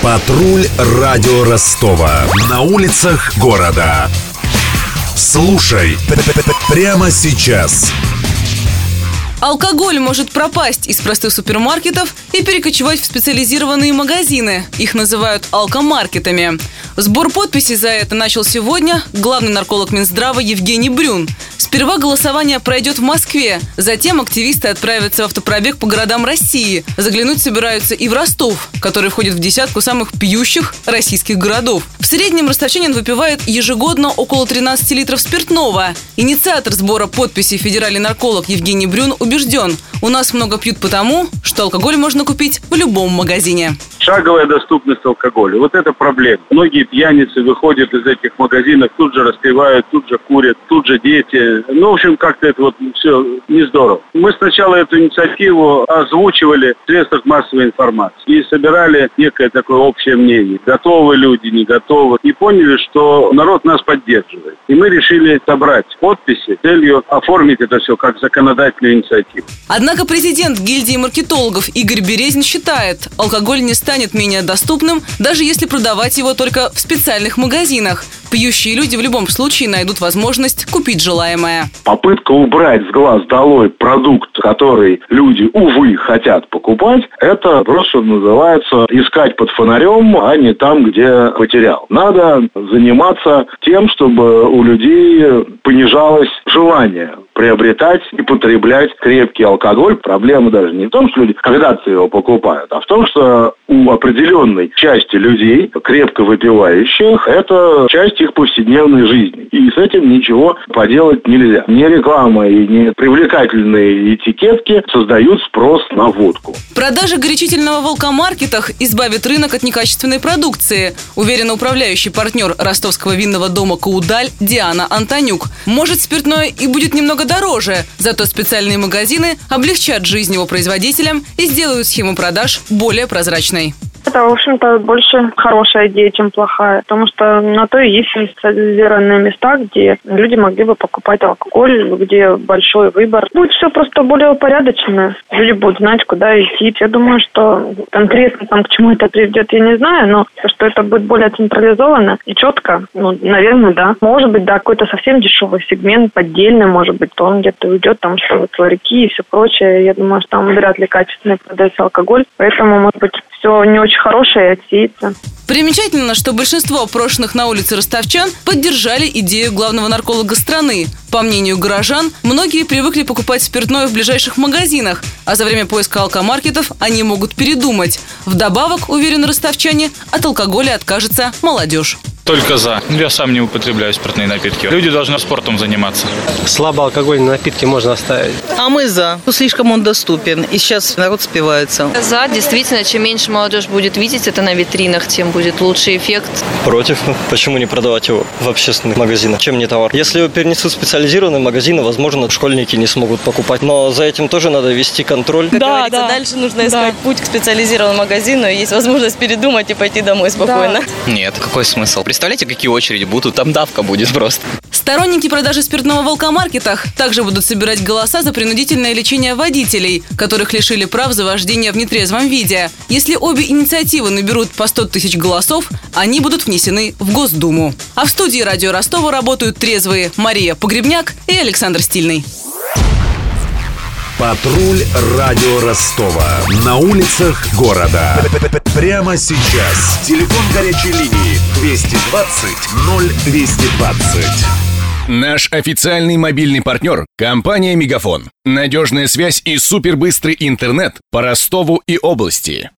Патруль радио Ростова. На улицах города. Слушай прямо сейчас. Алкоголь может пропасть из простых супермаркетов и перекочевать в специализированные магазины. Их называют алкомаркетами. Сбор подписей за это начал сегодня главный нарколог Минздрава Евгений Брюн. Сперва голосование пройдет в Москве, затем активисты отправятся в автопробег по городам России. Заглянуть собираются и в Ростов, который входит в десятку самых пьющих российских городов. В среднем ростовчанин выпивает ежегодно около 13 литров спиртного. Инициатор сбора подписей федеральный нарколог Евгений Брюн убежден, у нас много пьют потому, что алкоголь можно купить в любом магазине. Шаговая доступность алкоголя. Вот это проблема. Многие пьяницы выходят из этих магазинов, тут же распивают, тут же курят, тут же дети. В общем, как-то это вот все не здорово. Мы сначала эту инициативу озвучивали в средствах массовой информации и собирали некое такое общее мнение. Готовы люди, не готовы. И поняли, что народ нас поддерживает. И мы решили собрать подписи с целью оформить это все как законодательную инициативу. Однако президент гильдии маркетологов Игорь Березин считает, алкоголь не станет менее доступным, даже если продавать его только в специальных магазинах. Пьющие люди в любом случае найдут возможность купить желаемое. Попытка убрать с глаз долой продукт, который люди, увы, хотят покупать, это просто называется искать под фонарем, а не там, где потерял. Надо заниматься тем, чтобы у людей понижалось желание приобретать и потреблять крепкий алкоголь. Проблема даже не в том, что люди когда-то его покупают, а в том, что у определенной части людей, крепко выпивающих, это часть их повседневной жизни. И с этим ничего поделать нельзя. Ни реклама и ни привлекательные этикетки создают спрос на водку. Продажа горячительного в алкомаркетах избавит рынок от некачественной продукции, уверена управляющий партнер ростовского винного дома «Каудаль» Диана Антонюк. Может, спиртное и будет немного дороже, зато специальные магазины облегчат жизнь его производителям и сделают схему продаж более прозрачной. Это, в общем-то, больше хорошая идея, чем плохая. Потому что на то и есть специализированные места, где люди могли бы покупать алкоголь, где большой выбор. Будет все просто более упорядочено. Люди будут знать, куда идти. Я думаю, что конкретно там к чему это приведет, я не знаю, но что это будет более централизовано и четко, наверное, да. Может быть, да, какой-то совсем дешевый сегмент, поддельный, может быть, то он где-то уйдет, там, что вот ларьки и все прочее. Я думаю, что там вряд ли качественный продается алкоголь. Поэтому, может быть, все не очень хорошее отсеется. Примечательно, что большинство опрошенных на улице ростовчан поддержали идею главного нарколога страны. По мнению горожан, многие привыкли покупать спиртное в ближайших магазинах, а за время поиска алкомаркетов они могут передумать. Вдобавок, уверены ростовчане, от алкоголя откажется молодежь. Только за. Я сам не употребляю спиртные напитки. Люди должны спортом заниматься. Слабоалкогольные напитки можно оставить. А мы за. Слишком он доступен. И сейчас народ спивается. За. Действительно, чем меньше молодежь будет видеть это на витринах, тем будет лучший эффект. Против. Почему не продавать его в общественных магазинах? Чем не товар? Если его перенесут в специализированные магазины, возможно, школьники не смогут покупать. Но за этим тоже надо вести контроль. Да. Дальше нужно искать путь к специализированному магазину. Есть возможность передумать и пойти домой спокойно. Нет, какой смысл? Представляете, какие очереди будут? Там давка будет просто. Сторонники продажи спиртного в алкомаркетах также будут собирать голоса за принудительное лечение водителей, которых лишили прав за вождение в нетрезвом виде. Если обе инициативы наберут по 100 тысяч голосов, они будут внесены в Госдуму. А в студии радио Ростова работают трезвые Мария Погребняк и Александр Стильный. Патруль радио Ростова. На улицах города. Прямо сейчас. Телефон горячей линии 220 0220. Наш официальный мобильный партнер – компания «Мегафон». Надежная связь и супербыстрый интернет по Ростову и области.